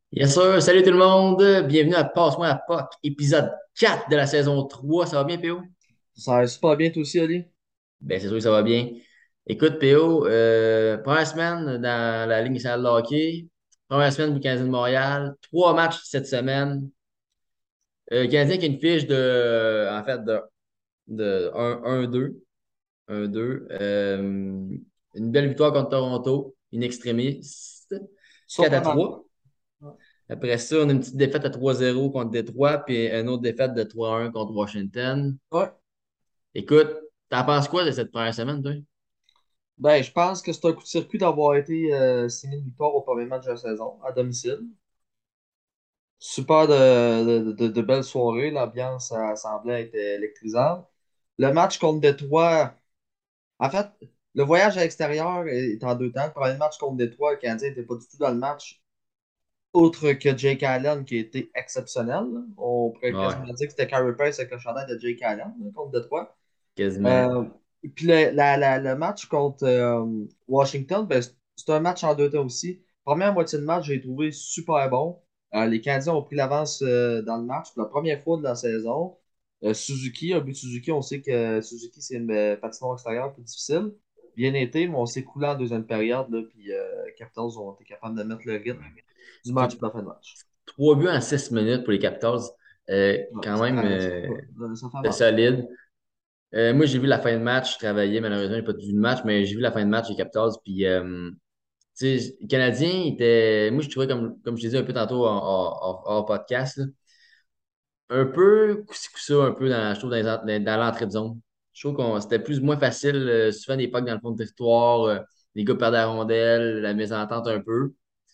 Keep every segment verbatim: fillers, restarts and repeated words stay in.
Yes sir, salut tout le monde, bienvenue à Passe-moi à P O C, épisode quatre de la saison trois. Ça va bien P O? Ça va super bien toi aussi, Ali? Ben c'est sûr que ça va bien. Écoute P O, euh, première semaine dans la Ligue nationale de hockey, première semaine du Canadien de Montréal, trois matchs cette semaine. Euh, le Canadien qui a une fiche de, en fait, de, de un 1-2, un deux. Euh, une belle victoire contre Toronto, in extremis, quatre à Surprenant. trois. Après ça, on a une petite défaite à trois zéro contre Détroit, puis une autre défaite de trois un contre Washington. Ouais. Écoute, t'en penses quoi de cette première semaine, toi? Ben, je pense que c'est un coup de circuit d'avoir été euh, signé une victoire au premier match de la saison, à domicile. Super de, de, de- de belles soirées. L'ambiance ça semblait être électrisante. Le match contre Détroit, en fait, le voyage à l'extérieur est en deux temps. Le premier match contre Détroit, le Canadien n'était pas du tout dans le match, autre que Jake Allen qui a été exceptionnel, là. On pourrait Ouais, quasiment dire que c'était Carey Price avec le chandail de Jake Allen là, contre Détroit. quasiment. Euh, puis le, la- la- le match contre euh, Washington, ben, c'est c'est un match en deux temps aussi. Première moitié de match, j'ai trouvé super bon. Euh, les Canadiens ont pris l'avance euh, dans le match pour la première fois de la saison. Euh, Suzuki, un but de Suzuki, on sait que Suzuki, c'est une euh, patinoire extérieure plus difficile. Bien été, mais on s'est coulé en deuxième période, là, puis euh, les Capitals ont été capables de mettre le rythme du match Écoute, pour la fin de match. trois buts en six minutes pour les Capitals. Euh, Ouais, quand ça, même fait, ça, euh, fait, ça fait de mal. solide. Euh, moi, j'ai vu la fin de match. Je travaillais, malheureusement, j'ai pas vu le match, mais j'ai vu la fin de match des Capitals. Puis, euh, tu sais, les Canadiens étaient. Moi, je trouvais, comme, comme je t'ai dit un peu tantôt en, en- en- en podcast, là, un peu coup-ci coup-ça, un peu dans, je trouve, dans, les en- dans- dans l'entrée de zone. Je trouve que c'était plus moins facile, euh, souvent des pucks dans le fond de territoire, euh, les gars perdent la rondelle, la mésentente un peu.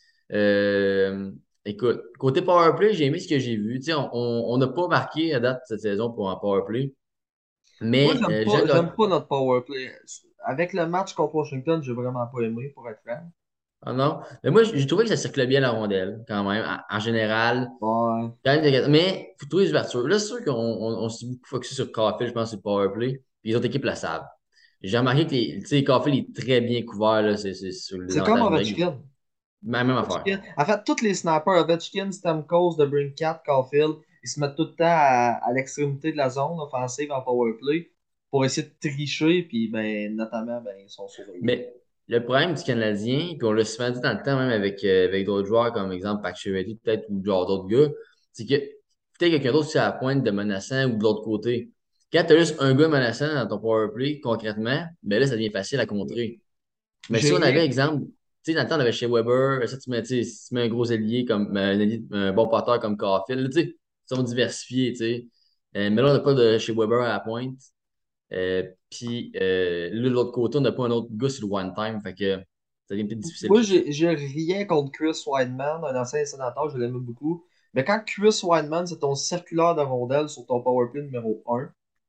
Euh, Écoute, côté powerplay, j'ai aimé ce que j'ai vu. Tu sais, on on- on n'a pas marqué à date cette saison pour un powerplay, Moi, mais j'aime euh, pas, Jean j'aime Gauthier. pas notre power play. Avec le match contre Washington, j'ai vraiment pas aimé, pour être franc. Ah non? Mais moi, j'ai trouvé que ça circulait bien la rondelle, quand même, en, en général. Ouais. Quand même, des- mais il faut trouver les ouvertures. Là, c'est sûr qu'on on, on s'est beaucoup focusé sur Caulfield, je pense, sur le powerplay. Puis les autres équipes le savent. J'ai remarqué que les, tu sais, Caulfield est très bien couvert là, c'est, c'est sur les C'est comme avantages numériques. Ovechkin. Même, même affaire. Ovechkin. En fait, tous les snappers, Ovechkin, Stamkos, de Brinkat, Caulfield, ils se mettent tout le temps à, à l'extrémité de la zone offensive en power play pour essayer de tricher, puis ben, notamment, ben, ils sont surveillés. Mais le problème du Canadien, puis on l'a souvent dit dans le temps, même avec, euh, avec d'autres joueurs, comme exemple Pacioretty, peut-être, ou genre d'autres gars, c'est que peut-être quelqu'un d'autre sur la pointe de menaçant ou de l'autre côté. Quand tu as juste un gars menaçant dans ton powerplay, concrètement, ben là, ça devient facile à contrer. Mais J'ai si on rien. avait, exemple, tu sais, dans le temps, on avait chez Weber, ça, tu mets, tu sais, si tu mets un gros ailier comme euh, un, ailier- un bon porteur comme Caulfield, là, tu sais, ils sont diversifiés, tu sais. Euh, mais là, on n'a pas de chez Weber à la pointe. Euh, puis euh, là, de l'autre côté, on n'a pas un autre gars sur le one time. Fait que ça devient peut-être difficile. Moi, j'ai j'ai rien contre Chris Weidman, un ancien sénateur, je l'aime beaucoup. Mais quand Chris Weidman, c'est ton circulaire de rondelle sur ton powerplay numéro un,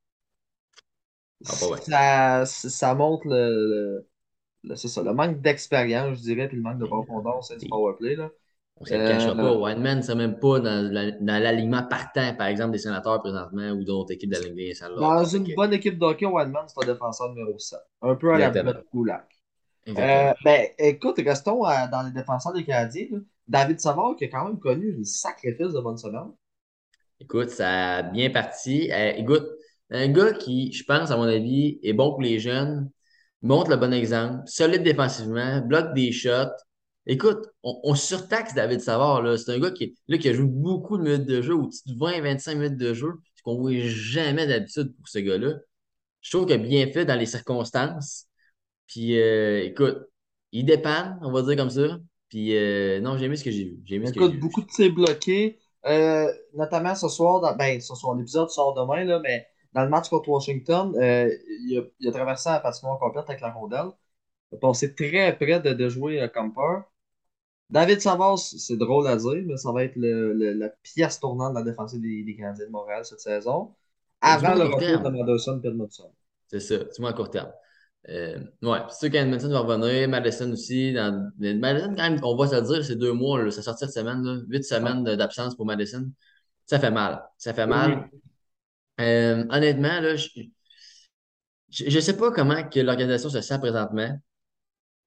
Ah, pas vrai. ça, ça montre le, le- c'est ça, le manque d'expérience, je dirais, puis le manque de Mais, euh, profondeur au sein du t'sais, powerplay, là. on ne se le cachera pas. Euh, Wineman, c'est même pas dans la- dans l'alignement partant, par exemple, des sénateurs présentement ou d'autres équipes de la Ligue nationale de dans hockey. Fait une que, bonne équipe de hockey, Wildman, c'est un défenseur numéro sept. Un peu à la exactement. Brett Kulak. Euh, Exactement. ben, écoute, restons à- dans les défenseurs des Canadiens, là. David Savard, qui a quand même connu une sacrifice de bonne semaine. Écoute, ça a bien parti. Euh, écoute, un gars qui, je pense, à mon avis, est bon pour les jeunes, montre le bon exemple, solide défensivement, bloque des shots. Écoute, on, on surtaxe David Savard, là. C'est un gars qui, là, qui a joué beaucoup de minutes de jeu, au-dessus de vingt à vingt-cinq minutes de jeu, ce qu'on ne voit jamais d'habitude pour ce gars-là. Je trouve qu'il a bien fait dans les circonstances. Puis, euh, écoute, il dépanne, on va dire comme ça. Puis, euh, non, j'ai aimé ce que j'ai vu. J'ai aimé ce que j'ai Écoute, vu. beaucoup de tirs bloqués, euh, notamment ce soir, dans, ben, ce soir, l'épisode sort demain, là, mais dans le match contre Washington, euh, il a, il a traversé la patinoire complète avec la rondelle. Il a passé très près de, de jouer euh, comme peur. David Savard, c'est drôle à dire, mais ça va être le- le- la pièce tournante de la défensive des, des Canadiens de Montréal cette saison, Ben, du avant moins le court retour de terme. Maderson et Edmondson. C'est ça, du moins à court terme. Euh, ouais, c'est sûr qu'Edmonton va revenir, Madison aussi. Dans, Madison, quand même, on va se le dire, c'est deux mois, là, ça sortit cette semaine, là, huit Ouais. semaines de- d'absence pour Madison. Ça fait mal. Ça fait Oui. mal. Euh, honnêtement, là, je, je, je sais pas comment que l'organisation se sent présentement,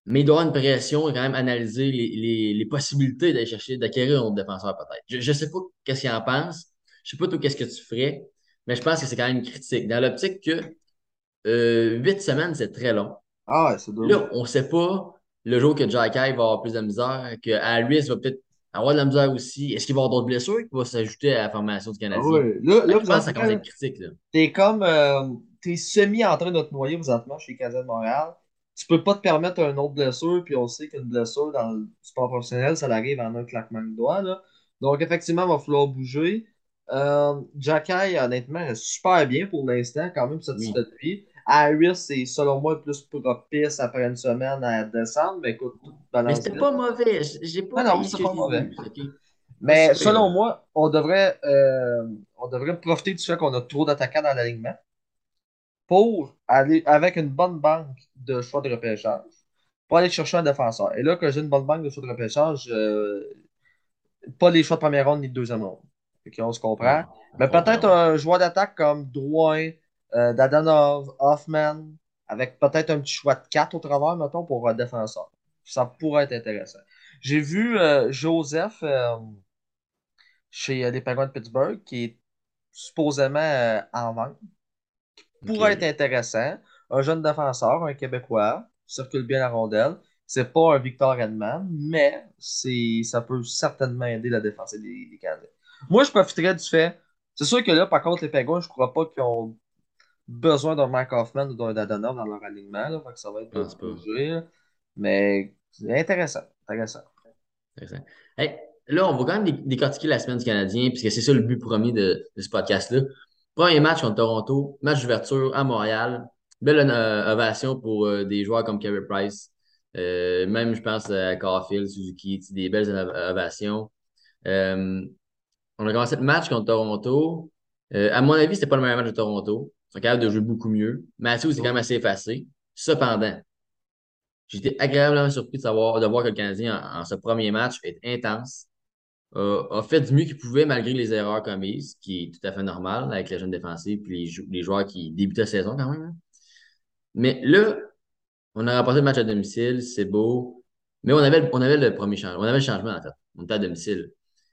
Mais il doit y avoir une pression et quand même analyser les, les, les possibilités d'aller chercher, d'acquérir un autre défenseur peut-être. Je ne sais pas qu'est-ce qu'il en pense. Je sais pas toi qu'est-ce que tu ferais, mais je pense que c'est quand même critique. Dans l'optique que euh, huit semaines, c'est très long. Ah ouais, c'est deux mois. Là, on ne sait pas le jour que Jack va avoir plus de misère, que Harris va peut-être avoir de la misère aussi. Est-ce qu'il va y avoir d'autres blessures qui vont s'ajouter à la formation du Ah Canadien? ouais. Là, Fait là, que je pense que ça présentement, commence à là, être critique, là. t'es comme euh, t'es semi en train de te noyer présentement chez les Canadiens de Montréal. Tu peux pas te permettre une autre blessure, puis on sait qu'une blessure dans le sport professionnel, ça arrive en un claquement de doigts, là. Donc effectivement, il va falloir bouger. Euh, Jacky, honnêtement, est super bien pour l'instant, quand même satisfait Oui. de lui. Harris, c'est selon moi plus propice après une semaine à descendre, mais écoute, tout Mais balance c'était vite. pas mauvais. J- J'ai Non, pas non, haï ce c'est que pas j'ai mauvais. vu. OK? Pas Mais si pire, selon là. moi, on devrait, euh, on devrait profiter du fait qu'on a trop d'attaquants dans l'alignement pour aller avec une bonne banque de choix de repêchage pour aller chercher un défenseur. Et là, que j'ai une bonne banque de choix de repêchage, euh, pas les choix de première ronde ni de deuxième ronde. Ok, on se comprend. Non, on Mais se peut-être comprend, ouais. un joueur d'attaque comme Drouin, euh, Dadanov, Hoffman, avec peut-être un petit choix de quatre au travers, mettons, pour un défenseur. Ça pourrait être intéressant. J'ai vu euh, Joseph euh, chez euh, les Penguins de Pittsburgh, qui est supposément euh, en vente. Pourrait être OK. intéressant. Un jeune défenseur, un Québécois, circule bien la rondelle. C'est pas un Victor Edman, mais c'est, ça peut certainement aider la défense des, des Canadiens. Moi, je profiterais du fait. C'est sûr que là, par contre, les Penguins, je crois pas qu'ils ont besoin d'un Mike Hoffman ou d'un Dadonov dans leur alignement. Là, fait que ça va être Je de pense pas. bouger. Là. Mais c'est intéressant. Intéressant. Intéressant. Hey, là, on va quand même dé- décortiquer la semaine du Canadien, puisque c'est ça le but premier de, de ce podcast-là. Premier match contre Toronto, match d'ouverture à Montréal. Belle euh, ovation pour euh, des joueurs comme Carey Price. Euh, même, je pense, à Caulfield, Suzuki, tu sais, des belles ova- ovations. Euh, on a commencé le match contre Toronto. Euh, à mon avis, c'était pas le meilleur match de Toronto. Ils sont capables de jouer beaucoup mieux. Matthews, c'est quand même Oui. assez effacé. Cependant, j'étais agréablement surpris de savoir, de voir que le Canadien, en, en ce premier match, est intense, a, a fait du mieux qu'il pouvait malgré les erreurs commises, qui est tout à fait normal avec les jeunes défensifs et les, jou- les joueurs qui débutent la saison quand même, hein. Mais là, on a remporté le match à domicile, c'est beau. Mais on avait, le- on avait le premier changement. On avait le changement, en fait. On était à domicile.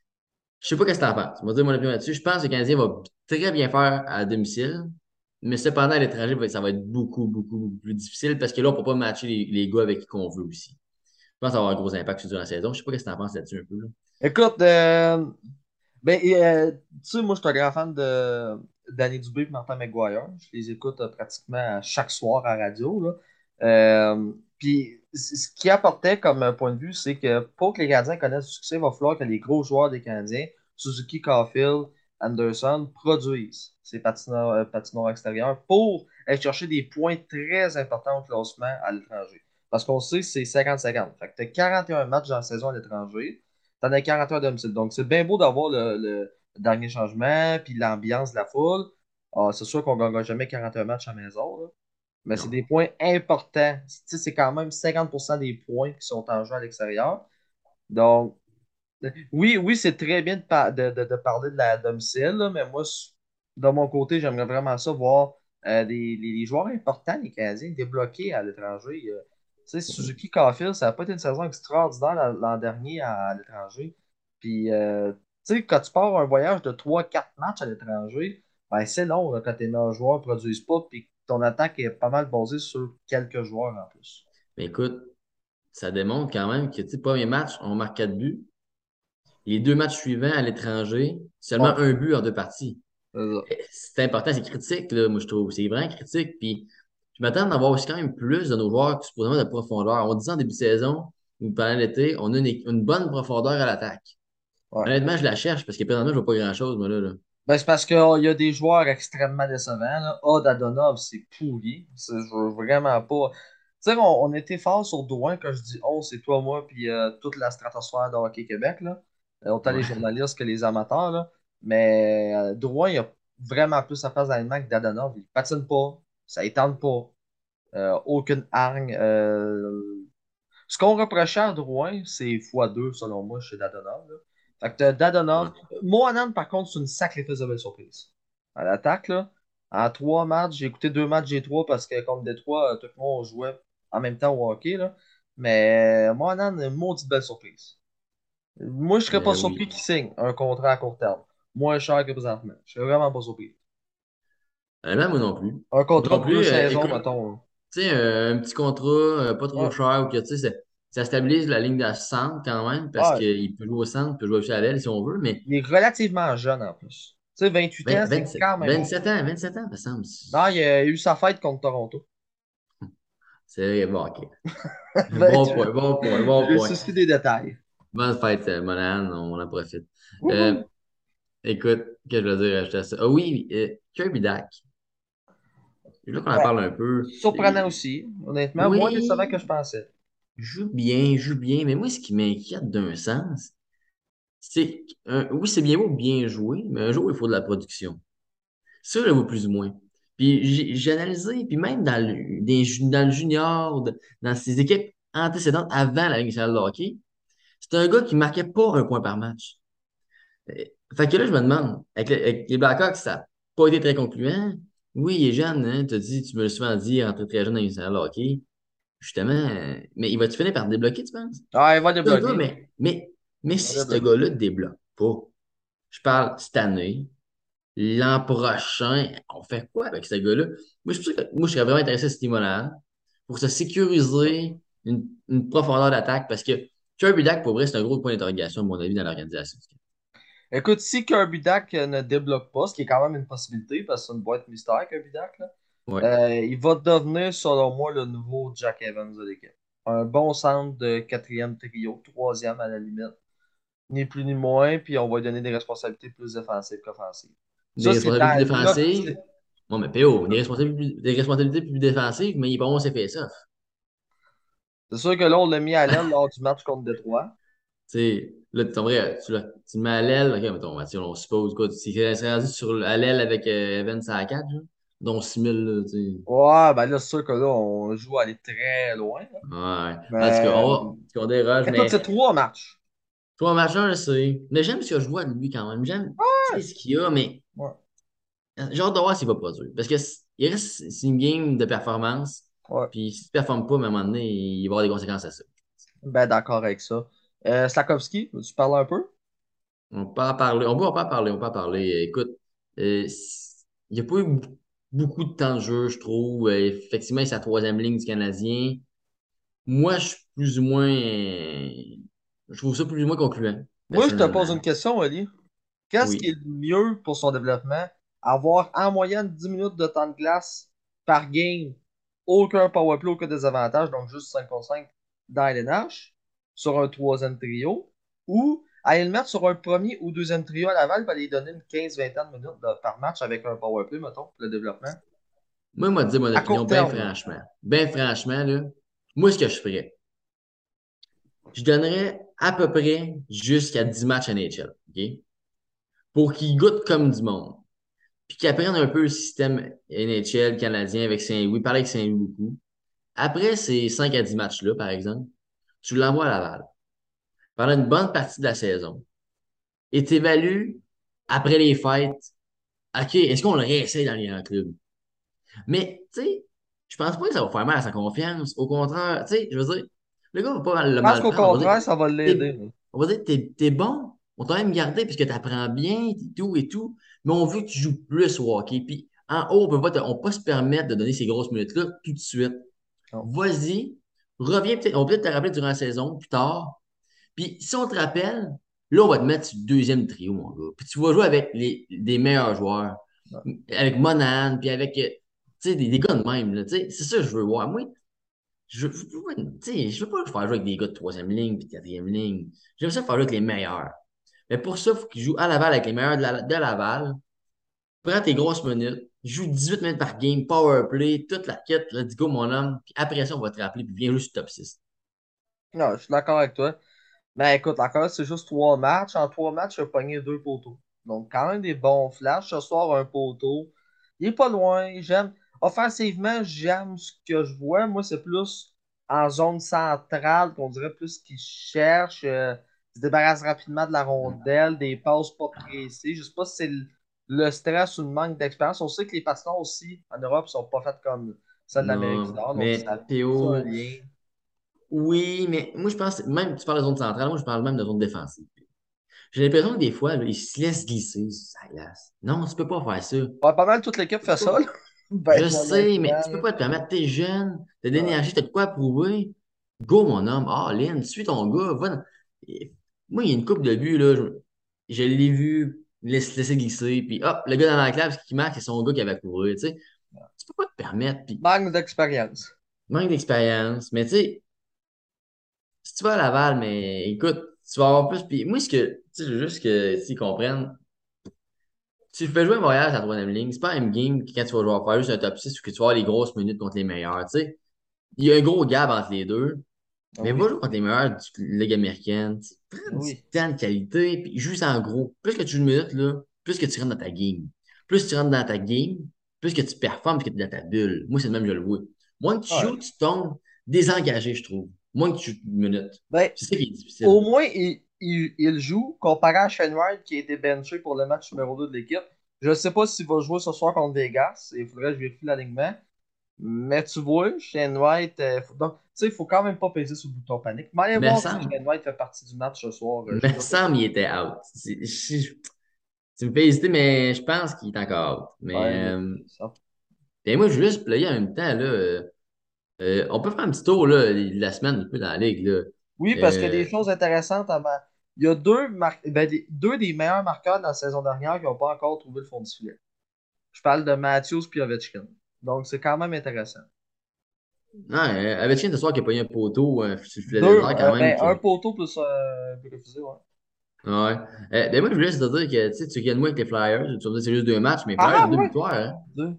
Je sais pas qu'est-ce que t'en penses. On va dire mon opinion là-dessus. Je pense que le Canadien va très bien faire à domicile. Mais cependant, à l'étranger, va- ça va être beaucoup, beaucoup, beaucoup plus difficile parce que là, on ne peut pas matcher les, les gars avec qui qu'on veut aussi. Je pense que ça va avoir un gros impact sur la saison. Je sais pas qu'est-ce que t'en penses là-dessus un peu, là. Écoute, euh, ben, et, euh, tu sais, moi, je suis un grand fan de Danny Dubé et Martin McGuire. Je les écoute euh, pratiquement chaque soir à la radio, là. Euh, puis, c- ce qui apportait comme euh, point de vue, c'est que pour que les Canadiens connaissent du succès, il va falloir que les gros joueurs des Canadiens, Suzuki, Caulfield, Anderson, produisent ces patineurs, euh, patinoires extérieurs pour aller chercher des points très importants au classement à l'étranger. Parce qu'on sait que c'est cinquante cinquante. Fait que tu as quarante et un matchs dans la saison à l'étranger. T'en as quarante et un à domicile. Donc, c'est bien beau d'avoir le, le dernier changement, puis l'ambiance de la foule. Ah, c'est sûr qu'on ne gagnera jamais quarante et un matchs à la maison, là. Mais c'est Non. des points importants. Tu sais, c'est quand même cinquante pour cent des points qui sont en jeu à l'extérieur. Donc, oui, oui, c'est très bien de, par- de, de- de parler de la domicile, là, mais moi, s- de mon côté, j'aimerais vraiment ça voir euh, des, les, les joueurs importants, les Canadiens, débloqués à l'étranger. Euh, tu sais, Suzuki Caulfield, ça n'a pas été une saison extraordinaire l'an l'an dernier à, à l'étranger. Puis, euh, tu sais, quand tu pars un voyage de trois quatre matchs à l'étranger, ben, c'est long là, quand tes meilleurs joueurs ne produisent pas, puis que ton attaque est pas mal basée sur quelques joueurs en plus. Mais écoute, ça démontre quand même que, tu sais, premier match, on marque quatre buts. Les deux matchs suivants à l'étranger, seulement Ouais, un but en deux parties. c'est ça. Eh, c'est important, c'est critique, là, moi, je trouve. C'est vraiment critique. Puis, je m'attends d'avoir aussi quand même plus de nos joueurs, supposément de profondeur. On disait en début de saison, ou pendant l'été, on a une, une bonne profondeur à l'attaque. Ouais. Honnêtement, je la cherche parce que présentement, je vois pas grand-chose, moi, là, là. Ben, c'est parce qu'il y a des joueurs extrêmement décevants. Là. Ah, Dadonov, c'est pourri. C'est je veux vraiment pas. Tu sais, on, on était fort sur Drouin. Quand je dis on, c'est toi, moi, puis euh, toute la stratosphère de Hockey Québec. Là. Euh, autant les Ouais. journalistes que les amateurs. Là. Mais euh, Drouin, il a vraiment plus sa place dans l'animal que Dadonov. Il patine pas. Ça ne tente pas. Euh, aucune hargne. Euh, ce qu'on reprochait à Drouin, c'est fois deux selon moi, chez Dadonov. Là. Fait que t'as Ouais. Dadonov. Mohanan, par contre, c'est une sacrifice de belle surprise. À l'attaque, là, en trois matchs, j'ai écouté deux matchs G trois parce que contre Détroit, euh, tout le monde jouait en même temps au hockey. Là. Mais Monahan, une maudite belle surprise. Moi, je serais pas Euh, surpris oui. qu'il signe un contrat à court terme. Moins cher que présentement. Je serais vraiment pas surpris. Honnêtement, moi non plus. Un Moi contrat non de deux plus. Euh, saisons, écoute, mettons. tu sais, euh, un petit contrat euh, pas trop Ouais, cher ou que, tu sais, ça, ça stabilise la ligne de centre quand même parce ouais. qu'il peut jouer au centre, il peut jouer aussi à l'aile si on veut, mais Il est relativement jeune en plus. Tu sais, vingt-huit ans, vingt c'est vingt-sept quand même jeune. vingt-sept ans, vingt-sept ans, ça me semble. Non, il a eu sa fête contre Toronto. C'est bon, ok. Ben, Bon tu- point, bon point, bon j'ai le point. souci des détails. Bonne fête, euh, Monahan, on en profite. Euh, Wouhou! écoute, qu'est-ce que je veux dire, ajouter à ça? Ah oui, euh, Kirby Dak. Là qu'on en Ouais. parle un peu. Surprenant aussi, honnêtement. Moins décevant que Oui, je pensais. joue bien, joue bien, mais moi, ce qui m'inquiète d'un sens, c'est, un- oui, c'est bien beau, bien jouer, mais un jour, il faut de la production. Ça, je le vois plus ou moins. Puis j'ai j'ai analysé, puis même dans le, des ju- dans le junior, de- dans ses équipes antécédentes avant la Ligue nationale de hockey, c'est un gars qui marquait pas un point par match. Euh, Fait que là, je me demande, avec, le- avec les Blackhawks, ça n'a pas été très concluant. Oui, il est jeune, hein, tu dit, tu me l'as souvent dit, rentré très jeune dans la Ligue nationale de hockey. Justement, euh, mais il va-tu finir par débloquer, tu penses? Ah, il va C'est un gars, débloquer. mais, mais, mais Il va si ce débloquer. gars-là ne débloque pas, je parle cette année, l'an prochain, on fait quoi avec ce gars-là? Moi, je, suis sûr que- moi, je serais vraiment intéressé à Steve Monahan pour se sécuriser une, une profondeur d'attaque parce que Kirby Dak, pour vrai, c'est un gros point d'interrogation, à mon avis, dans l'organisation. Écoute, si Kirby Dak euh, ne débloque pas, ce qui est quand même une possibilité, parce que c'est une boîte mystère, Kirby Dak, là, Ouais. euh, il va devenir, selon moi, le nouveau Jack Evans de l'équipe. Un bon centre de quatrième trio, troisième à la limite. Ni plus ni moins, puis on va lui donner des responsabilités plus défensives qu'offensives. Ça, Des c'est responsabilités dans plus défensives. l'optique. Bon, mais P O, des responsabilités, des responsabilités plus défensives, mais il est pas bon, c'est fait ça. C'est sûr que là, on l'a mis à l'aile lors du match contre Détroit. Tu sais, là, tu tomberais, tu, le- tu le mets à l'aile, ok, mettons, Mathieu, on suppose, quoi, tu serais rendu sur, à l'aile avec euh, Evans à quatre, genre, dont six mille, là, tu sais. Ouais, ben là, c'est sûr que là, on joue à aller très loin, là. Ouais. En tout cas, Mais on va, qu'on déroge, écoute, c'est mais trois matchs. toi, machin, je sais. Mais j'aime ce que je vois de lui quand même. J'aime, tu sais, ce qu'il y a, mais Ouais, j'ai hâte de voir s'il va produire. Parce que c- il reste, c'est une game de performance, ouais. puis si tu ne performes pas, mais à un moment donné, il va y avoir des conséquences à ça. Ben d'accord avec ça. Euh, Slakowski, tu parles un peu? On peut en parler, on peut pas en parler, on peut en parler. Écoute, euh, c- il n'y a pas eu b- beaucoup de temps de jeu, je trouve. Euh, effectivement, c'est la troisième ligne du Canadien. Moi, je suis plus ou moins. euh, je trouve ça plus ou moins concluant, Moi, je te personnellement. pose une question, Oli. Qu'est-ce qui est Oui. le mieux pour son développement? Avoir en moyenne dix minutes de temps de glace par game, aucun powerplay, aucun désavantage, donc juste cinq contre cinq dans L N H, sur un troisième trio, ou aller le mettre sur un premier ou deuxième trio à Laval, puis aller lui donner une quinze vingt de minutes de- par match avec un powerplay, mettons, pour le développement. Moi, moi, dire mon À court opinion, bien terme, là. franchement. Bien franchement, là, moi, ce que je ferais, je donnerais à peu près jusqu'à dix matchs N H L, OK? Pour qu'ils goûtent comme du monde. Puis qu'ils apprennent un peu le système N H L canadien avec Saint-Louis, parler avec Saint-Louis beaucoup. Après ces cinq à dix matchs-là, par exemple, tu l'envoies à Laval pendant une bonne partie de la saison et tu évalues après les fêtes, OK, est-ce qu'on le réessaye dans les grands clubs? Mais, tu sais, je pense pas que ça va faire mal à sa confiance. Au contraire, tu sais, je veux dire, le gars va pas mal le Je pense mal qu'au prendre. On va dire, contraire, ça va l'aider, t'es, là. on va dire, t'es, t'es bon, on t'a même gardé puisque tu apprends bien, et tout et tout, mais on veut que tu joues plus au hockey. Puis en haut, on peut pas, te- on peut pas se permettre de donner ces grosses minutes-là tout de suite. Non. Vas-y, reviens peut-être, on peut peut-être te rappeler durant la saison, plus tard. Puis si on te rappelle, là, on va te mettre sur le deuxième trio, mon gars. Puis tu vas jouer avec les, des meilleurs joueurs, avec Monan, puis avec, euh, tu sais, des, des gars de même, là, tu sais, c'est ça que je veux voir. Moi, je, je, je- tu sais, je veux pas faire jouer avec des gars de troisième ligne puis de quatrième ligne. J'aime ça faire jouer avec les meilleurs. Mais pour ça, il faut qu'ils jouent à Laval avec les meilleurs de, la- de Laval. Prends tes grosses minutes, joue dix-huit minutes par game, power play, toute la quête, let's go, mon homme. Puis après ça, on va te rappeler, puis viens juste top six. Non, je suis d'accord avec toi. Ben écoute, encore, c'est juste trois matchs. En trois matchs, il a pogné deux poteaux. Donc, quand même des bons flashs. Ce soir, un poteau. Il est pas loin. J'aime. Offensivement, j'aime ce que je vois. Moi, c'est plus en zone centrale qu'on dirait plus qu'il cherche. Euh, il se débarrasse rapidement de la rondelle, des passes pas pressées. Je sais pas si c'est le, le stress ou le manque d'expérience. On sait que les passements aussi en Europe sont pas faites comme celles de l'Amérique du Non, Nord. Donc, ça mais a peut-être un Théo, lien. Oui, mais moi, je pense, même, tu parles de zone centrale, moi, je parle même de zone défensive. J'ai l'impression que des fois, là, ils se laissent glisser, ça glace. Non, tu peux pas faire ça. Ouais, pas mal toute l'équipe Tu fait peux ça, pas. là. Ben Je sais, mais honnêtement, tu peux là. pas te permettre. T'es jeune, t'as de Ouais. l'énergie, t'as de quoi à prouver. Go, mon homme. Ah, Lynn, suis ton gars. Va dans- Et moi, il y a une coupe de buts, là. Je, je l'ai vu laisser, laisser glisser. Puis, hop, le gars dans la classe qui marque, c'est son gars qui avait couru. Tu sais, tu peux pas te permettre. Puis, Manque d'expérience. manque d'expérience. Mais, tu sais, si tu vas à Laval, mais écoute, tu vas avoir plus. Puis, moi, ce que, tu sais, je veux juste que, tu sais, ils comprennent. Si je fais jouer Montréal à la troisième ligne, c'est pas un game que quand tu vas jouer faire juste un top six ou que tu vas avoir les grosses minutes contre les meilleurs. Tu sais, il y a un gros gap entre les deux. Ah Mais oui, va jouer contre les meilleurs de la Ligue américaine. Tu ah prends du oui. temps de qualité, puis joue ça en gros. Plus que tu joues une minute, là, plus que tu rentres dans ta game. Plus tu rentres dans ta game, plus que tu performes, plus que tu es dans ta bulle. Moi, c'est le même, je le vois. Moins que tu Ouais. joues, tu tombes désengagé, je trouve. Moins que tu joues une minute. Ben, C'est ça qui est au difficile. moins, il, il, il joue comparé à Shane Wright qui a été benché pour le match numéro deux de l'équipe. Je ne sais pas s'il va jouer ce soir contre Vegas. Il faudrait que je vérifie l'alignement. Mais tu vois, Shane White, euh, faut- donc, tu sais, il faut quand même pas peser sur le bouton panique. Mais allez Me voir si semble, Shane White fait partie du match ce soir. euh, Je suis me curieux de semble, il était out. C'est- je- Tu me fais hésiter, mais je pense qu'il est encore out. ouais, Mais mais euh, ça. ben moi, je veux juste plugger en même temps, là. euh, euh, on peut faire un petit tour, là, de la semaine, un peu dans la ligue, là. Oui, parce que Euh, des choses intéressantes à ma- Il y a deux, mar- ben, des- deux des meilleurs marqueurs de la saison dernière qui n'ont pas encore trouvé le fond du filet. Je parle de Matthews et Ovechkin. Donc, c'est quand même intéressant. Non, euh, Ovechkin, ce soir, qui a pogné un poteau euh, sur le filet Deux, désert, quand euh, même. ben, un Que... poteau plus euh, un but refusé, ouais. Ouais. Euh, ben moi, je voulais juste te dire que tu sais, tu gagnes moins avec les Flyers. Tu vas me dire que c'est juste deux matchs, mais les Flyers Ah, ont deux ouais! victoires. Hein? Deux.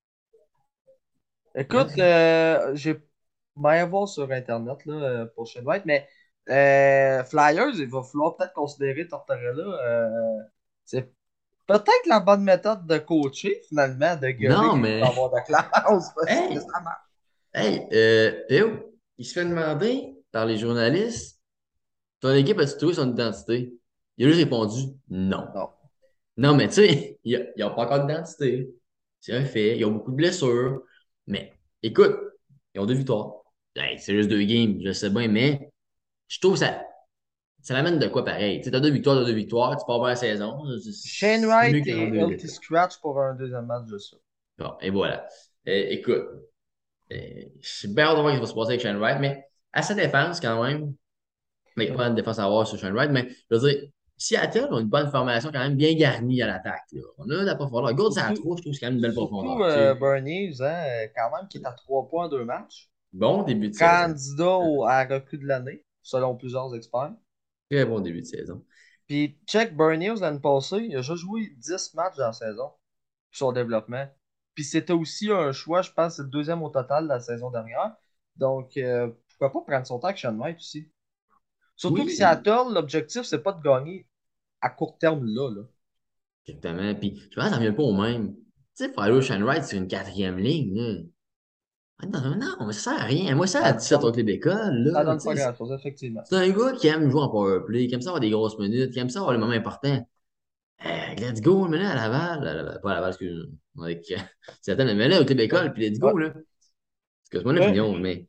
Hein, Écoute, c'est- euh, j'ai moyen voir sur Internet là, euh, pour Shane White, mais euh, Flyers, il va falloir peut-être considérer Tortorella. euh, c'est peut-être la bonne méthode de coacher, finalement, de gueuler Non, et mais. d'avoir de classe, parce que Hey! ça marche. Hey! Euh, Théo, il se fait demander par les journalistes ton équipe a-tu trouvé son identité? Il a juste répondu non. Non. Non, mais tu sais, ils n'ont pas encore d'identité. C'est un fait. Ils ont beaucoup de blessures. Mais écoute, ils ont deux victoires. Hey, c'est juste deux games, je sais bien, mais je trouve que ça, ça l'amène de quoi pareil. Tu sais, t'as deux victoires, t'as deux victoires, tu pars voir la saison. C'est Shane c'est mieux Wright qu'en et deux L T défaites. Scratch pour un deuxième match de ça. Bon, et voilà. Euh, écoute, euh, je suis bien hâte de voir ce qui va se passer avec Shane Wright, mais à sa défense, quand même, mais pas une défense à avoir sur Shane Wright, mais je veux dire, Seattle a une bonne formation quand même bien garnie à l'attaque, là. On a de la profondeur. Gauds à Surtout, trois, je trouve que c'est quand même une belle surtout profondeur. euh, Tu sais. Bernies, hein, quand même, qui est à trois points en deux matchs. Bon début de saison. Candidat au- à recrue de l'année, selon plusieurs experts. Très bon début de saison. Puis, check Berniers l'année passée, il a juste joué dix matchs dans la saison sur le développement. Puis, c'était aussi un choix, je pense, c'est le deuxième au total de la saison dernière. Donc, euh, pourquoi pas prendre son temps avec Sean White aussi? Surtout que Oui, Seattle, l'objectif, c'est pas de gagner à court terme là. là. exactement. Puis je pense que ça revient pas au même. Tu sais, Philo Shine Wright, c'est une quatrième ligne, là. Ah, non, non, non, mais ça sert à rien. Moi, ça, Ça à dix-sept donne, autres club école, ça là. donne pas Tu sais, grand-chose, effectivement. c'est un gars qui aime jouer en powerplay, qui aime ça avoir des grosses minutes, qui aime ça avoir les moments importants. Eh, let's go, mais là, à Laval, à Laval- pas à Laval, excuse moi avec euh, c'est mais là, au club Ouais. école, puis let's Ouais. go, là. C'est mon Ouais. opinion, mais.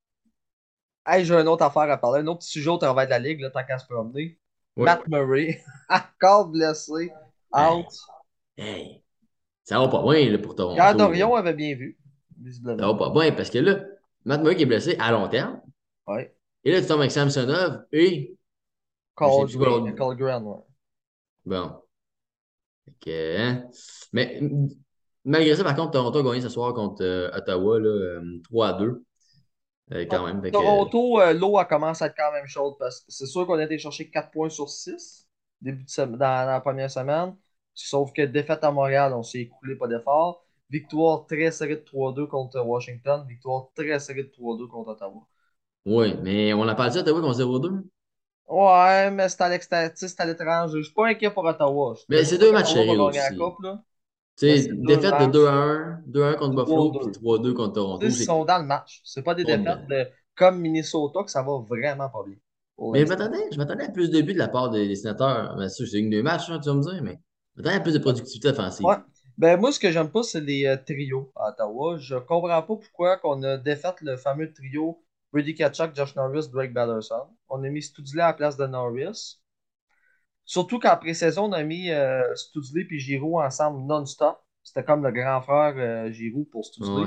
Hey, j'ai une autre affaire à parler, un autre sujet au travail de la Ligue, là, tant qu'à se promener. Ouais. Matt Murray, encore blessé, out. Hey, hey, ça va pas bien, là, pour Pierre Toronto, là. Dorion avait bien vu, Ça visiblement. va pas bien, parce que là, Matt Murray qui est blessé à long terme, Ouais. et là, tu tombes avec Samsonov, et. Je sais Call plus quoi Green, l'autre. Call Green, ouais. Bon. Fait que, hein. Mais m- malgré ça, par contre, Toronto a gagné ce soir contre euh, Ottawa, là, euh, trois à deux, euh, Ouais. quand même. Fait que, Toronto, euh, l'eau elle commence à être quand même chaude parce que c'est sûr qu'on a été chercher quatre points sur six début de sem- dans, dans la première semaine. Sauf que défaite à Montréal, on s'est écoulé pas d'effort. Victoire très serrée de trois deux contre Washington. Victoire très serrée de trois deux contre Ottawa. oui, mais on a parlé de Ottawa contre zéro deux. Ouais, mais c'est à l'extérieur, tu sais, c'est à l'étranger. Je suis pas inquiet pour Ottawa. Je Mais ne dis c'est pas deux matchs qu'Ottawa serrés, là va gagner la aussi. Coupe, là, Tu mais sais, c'est deux défaite de deux matchs, à un, deux à un contre trois Buffalo, puis deux. trois deux contre Tu sais, ils Toronto. C'est sont dans le match. C'est pas des trop défaites dedans. de, comme Minnesota que ça va vraiment pas bien pour Mais je l'instant. m'attendais, je m'attendais à plus de buts de la part des, des sénateurs. Bien sûr, c'est une deux matchs, hein, tu vas me dire, mais je m'attendais à plus de productivité Ouais. offensive. Ben, moi, ce que j'aime pas, c'est les euh, trios à Ottawa. Je comprends pas pourquoi qu'on a défait le fameux trio Brady Kachuk, Josh Norris, Drake Batterson. On a mis Studley à la place de Norris. Surtout qu'en pré-saison, on a mis euh, Studley et Giroud ensemble non-stop. C'était comme le grand frère euh, Giroud pour Ouais. Studley.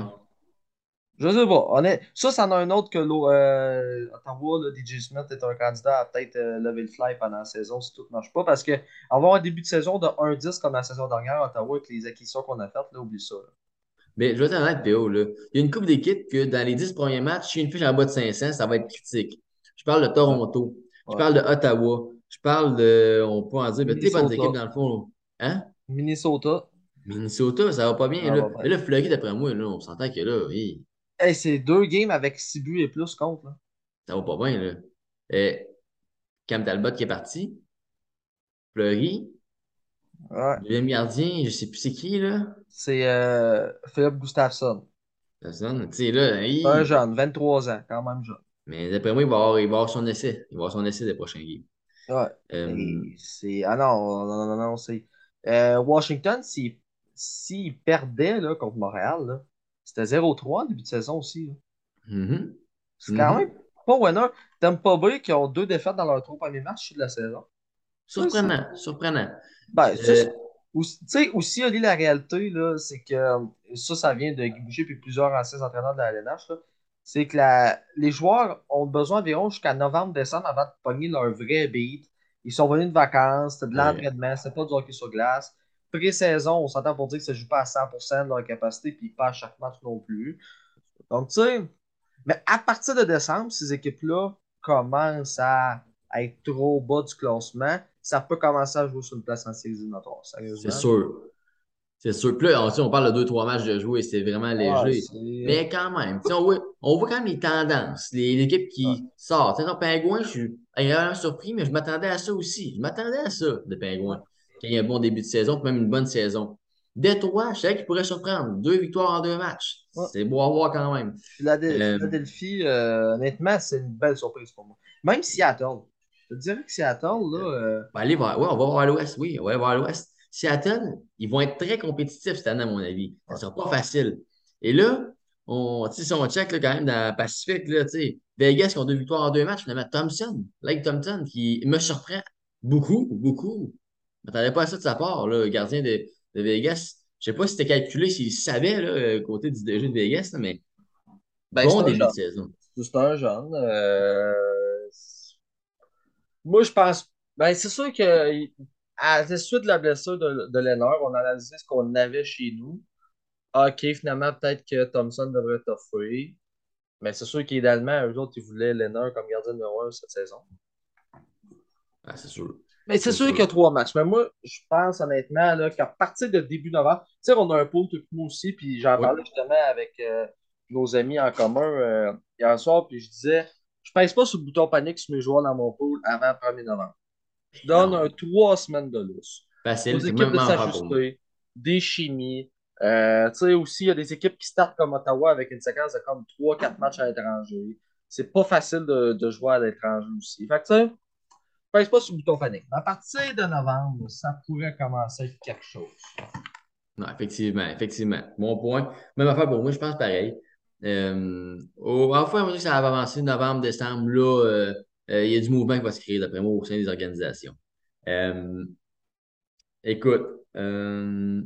Je sais pas. Honnête- Ça, c'en a un autre que l'au- euh, Ottawa, là, D J Smith est un candidat à peut-être euh, lever le fly pendant la saison si tout ne marche pas. Parce que avoir un début de saison de un dix comme la saison dernière, Ottawa, avec les acquisitions qu'on a faites, là, oublie ça. Là. Mais je vais être honnête, P O, là. Il y a une couple d'équipes que dans les dix premiers matchs, si une fiche en bas de cinq cents, ça va être critique. Je parle de Ouais. Toronto. Je Ouais. parle de Ottawa. Je parle de, on peut en dire, mais des bonnes équipes Minnesota. dans le fond. Hein? Minnesota. Minnesota, ça va pas bien, Ça là. va bien. Mais là, Fleury, d'après moi, là, on s'entend que là, oui, Hey, c'est deux games avec six buts et plus contre. Là. ça va pas bien, là. Euh, Cam Talbot qui est parti. Fleury. Ouais. Deuxième gardien, je sais plus c'est qui, là. C'est euh, Philippe Gustafsson. Personne. Tu sais, là, Un hi. jeune, vingt-trois ans, quand même jeune. Mais d'après moi, il va avoir, il va avoir son essai. Il va avoir son essai des prochains games. Ouais. Euh, Mais c'est. Ah non, non, non, non, non, c'est. Euh, Washington, s'il s'il perdait là, contre Montréal, là, c'était zéro trois en début de saison aussi. Là. mhm, C'est quand même mhm. pas winner. T'aimes pas Bay qui ont deux défaites dans leurs trois premiers matchs de la saison. Ça, c'est. Surprenant, surprenant. Ben, ça, Euh, c'est- aussi- tu sais, aussi, Ali, la réalité, là, c'est que euh, ça, ça vient de Guy Boucher puis plusieurs anciens entraîneurs de la L N H, là, c'est que la, les joueurs ont besoin environ jusqu'à novembre-décembre avant de pogner leur vrai beat. Ils sont venus de vacances, c'était de ouais, l'entraînement, c'est pas du hockey sur glace. Pré-saison, on s'entend pour dire que ça joue pas à cent pour cent de leur capacité, puis pas à chaque match non plus. Donc, tu sais, mais à partir de décembre, ces équipes-là commencent à, à être trop bas du classement. Ça peut commencer à jouer sur une place en séries éliminatoires, c'est sérieusement. sûr. C'est sûr. Puis là, on, on parle de deux, trois matchs de jouer, c'est vraiment Ah, léger. c'est. Mais quand même, tu sais, on voit, on voit quand même les tendances, les- l'équipe Ouais, qui sort. Tu sais, non, Pingouin, je suis agréablement surpris, mais je m'attendais à ça aussi. Je m'attendais à ça, de ouais, Pingouin, qu'il y ait un bon début de saison, puis même une bonne saison. Détroit, je savais qu'il pourrait surprendre. Deux victoires en deux matchs. ouais. C'est beau à voir quand même. Philade- Euh, Philadelphie, euh, honnêtement, c'est une belle surprise pour moi. Même Seattle. Je te dirais que Seattle, là, euh, Ben, aller voir, ouais, on va voir l'Ouest, oui, on va aller voir l'Ouest. Seattle, ils vont être très compétitifs cette année, à mon avis. Ça ne ouais, sera pas facile. Et là, on, tu sais, si on check là, quand même dans le Pacifique, là, tu sais, Vegas qui ont deux victoires en deux matchs, finalement, Thompson, Lake Thompson, qui me surprend beaucoup, beaucoup. Je ne m'attendais pas à ça de sa part, là, le gardien de, de Vegas. Je ne sais pas si c'était calculé, s'il savait, là, euh, côté du D G de Vegas, là, mais ben, c'est bon un début de jeune. saison. C'est un jeune. euh, Moi, je pense. Ben, c'est sûr que à la suite de la blessure de, de Lennard, on a analysé ce qu'on avait chez nous. OK, finalement, peut-être que Thompson devrait t'offrir. Mais c'est sûr qu'idéalement, eux autres, ils voulaient Lennard comme gardien numéro un cette saison. Ah, c'est sûr. Mais c'est C'est sûr qu'il y a sûr. trois matchs. Mais moi, je pense honnêtement là, qu'à partir de début novembre, tu sais, on a un pool tout nous aussi, puis j'en Oui. parlais justement avec euh, nos amis en commun euh, hier soir, puis je disais, je pèse pas sur le bouton panique sur mes joueurs dans mon pool avant le premier novembre. Je donne un Non. trois semaines de lousse. Aux Facile, c'est équipes même de affaire pour moi. s'ajuster, des chimies. Euh, tu sais, aussi, il y a des équipes qui startent comme Ottawa avec une séquence de comme trois quatre matchs à l'étranger. C'est pas facile de, de jouer à l'étranger aussi. Fait que, tu sais, pèse pas sur le bouton panique. À partir de novembre, ça pourrait commencer à être quelque chose. Non, effectivement, effectivement. Bon point. Même affaire pour moi, je pense pareil. Euh, au, à fois, que ça va avancer novembre, décembre, là, euh, euh, il y a du mouvement qui va se créer, d'après moi, au sein des organisations. Euh, écoute, euh,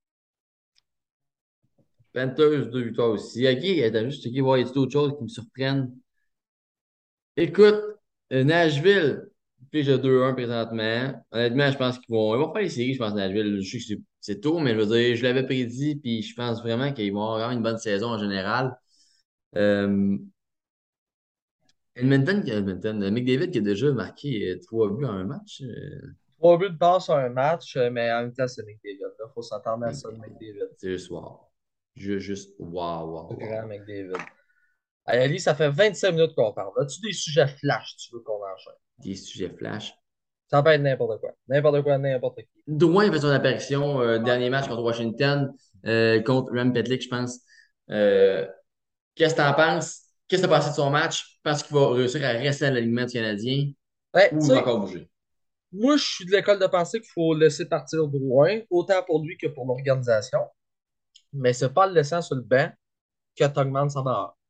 Panthers, deux victoires aussi. Ok, attends juste, ok, voir, y a d'autres choses qui me surprennent? Écoute, euh, Nashville, puis j'ai deux un présentement. Honnêtement, je pense qu'ils vont, ils vont faire les séries, je pense, Nashville. Je sais que c'est c'est tôt, mais je veux dire, je l'avais prédit, puis je pense vraiment qu'ils vont avoir une bonne saison en général. Euh, Edmonton, Edmonton, euh, McDavid qui a déjà marqué euh, trois buts en un match. euh, Trois buts de base sur un match, euh, mais en même temps, c'est McDavid. Il faut s'attendre à ça de McDavid. McDavid. C'est juste wow. Juste, juste wow, wow, Le grand wow. McDavid. Hey, Ali, ça fait vingt-cinq minutes qu'on parle. As-tu des sujets flash tu veux qu'on enchaîne? Des sujets flash. Ça peut être n'importe quoi. N'importe quoi, n'importe qui. Drouin a fait son apparition, euh, dernier match contre Washington, euh, contre Rem Petlik, je pense. Euh, Qu'est-ce que tu en penses? Qu'est-ce que tu as pensé de son match? Penses qu'il va réussir à rester à l'alignement du Canadien Ben, tu ou il va sais, encore bouger? moi, je suis de l'école de pensée qu'il faut laisser partir Drouin, autant pour lui que pour l'organisation. Mais c'est pas en le laissant sur le banc que tu augmentes sa valeur.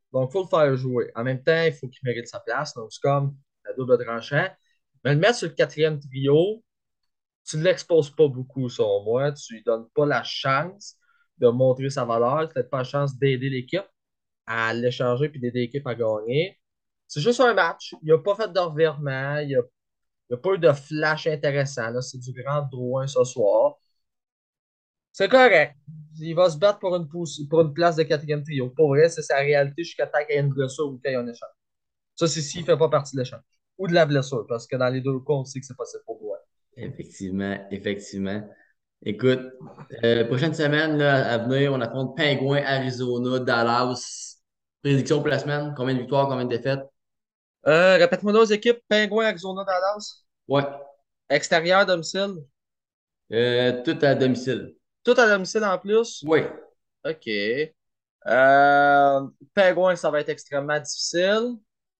Donc, il faut le faire jouer. En même temps, il faut qu'il mérite sa place. Donc, c'est comme la double tranchant. Mais le mettre sur le quatrième trio, tu ne l'exposes pas beaucoup, selon moi. Tu lui donnes pas la chance de montrer sa valeur. Tu n'as pas la chance d'aider l'équipe à l'échanger puis d'aider l'équipe à gagner. C'est juste un match. Il n'a pas fait de revirement. Il n'y a, il a pas eu de flash intéressant. Là. C'est du grand drouin ce soir. C'est correct. Il va se battre pour une, pouce- pour une place de quatrième trio. Pour vrai, c'est sa réalité jusqu'à temps qu'il y ait une blessure ou qu'il y ait un échange. Ça, c'est s'il ne fait pas partie de l'échange. Ou de la blessure, parce que dans les deux cas, on sait que c'est possible pour moi. Effectivement, effectivement. Écoute, euh, prochaine semaine là, à venir, on affronte Pingouin, Arizona, Dallas. Prédiction pour la semaine, combien de victoires, combien de défaites? Euh, répète-moi nos équipes. Penguins, Arizona, Dallas. Ouais. Extérieur, domicile. Euh, tout à domicile. Tout à domicile en plus. Oui. OK. Euh, Penguins, ça va être extrêmement difficile.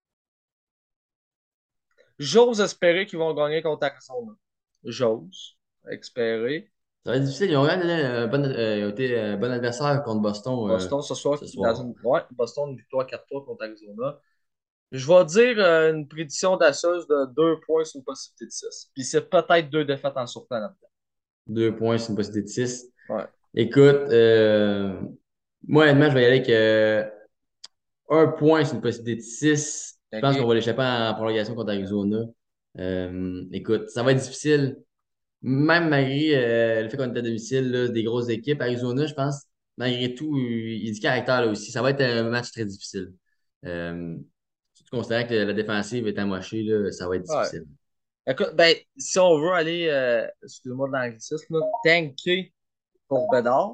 J'ose espérer qu'ils vont gagner contre Arizona. J'ose espérer. Ça va être difficile. Ils ont quand même un bon, euh, ils ont été un bon adversaire contre Boston euh, Boston, ce soir, ce dans soir. une... ouais, Boston, une victoire quatre trois contre Arizona. Je vais dire euh, une prédiction d'asseuse de deux points sur une possibilité de six. Puis c'est peut-être deux défaites en sortant là-dedans. Deux points sur une possibilité de six. Ouais. Écoute, euh, moi, honnêtement, je vais y aller avec euh, un point sur une possibilité de six. Je pense qu'on OK. va l'échapper en prolongation contre Arizona. Euh, écoute, ça va être difficile. Même malgré euh, le fait qu'on est à domicile, là, des grosses équipes, Arizona, je pense, malgré tout, il y a du caractère là aussi. Ça va être un match très difficile. Euh, Surtout considérant que la défensive est amochée, là, ça va être Ouais. difficile. Écoute, ben, si on veut aller, euh, excuse-moi de l'anglicisme, là, tanker pour Bedard,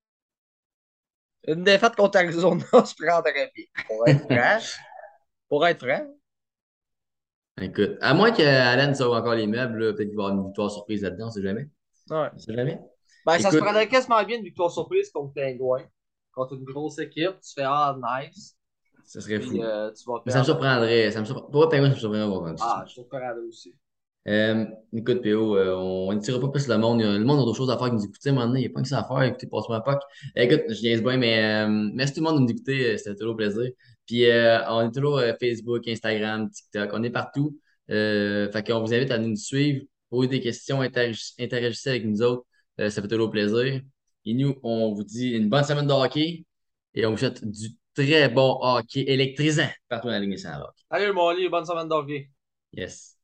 une défaite contre Arizona, je prendrais bien. Pour être franc. Pour être franc. Écoute, à moins qu'Allen sauve encore les meubles, là, peut-être qu'il va y avoir une victoire surprise là-dedans, on sait jamais. Ouais. On sait jamais. Ben, ça se Écoute, prendrait quasiment bien une victoire surprise contre Penguin. Contre une grosse équipe. Tu fais Ah, nice. ça serait Puis fou. euh, tu vas Mais ça me perdre. surprendrait. Ça me surpre- Pour moi, Penguin, ça me surprendrait qu'on gagne ce Ah, match. je te prendrais aussi. Euh, écoute, P O, euh, on ne tirera pas plus le monde. Il y a- Le monde a d'autres choses à faire que nous écouter. À un moment donné, il n'y a pas que ça à faire. Écoutez, passe-moi pas. Écoute, je viens bien, mais euh, merci tout le monde de nous écouter. euh, C'était toujours un plaisir. Puis, euh, on est toujours euh, Facebook, Instagram, TikTok. On est partout. Euh, fait qu'on vous invite à nous suivre, poser des questions, interagir, interagissez avec nous autres. Euh, ça fait toujours plaisir. Et nous, on vous dit une bonne semaine de hockey et on vous souhaite du très bon hockey électrisant partout dans la ligne nationale. Allez, mon lit, bonne semaine d'hockey. Yes.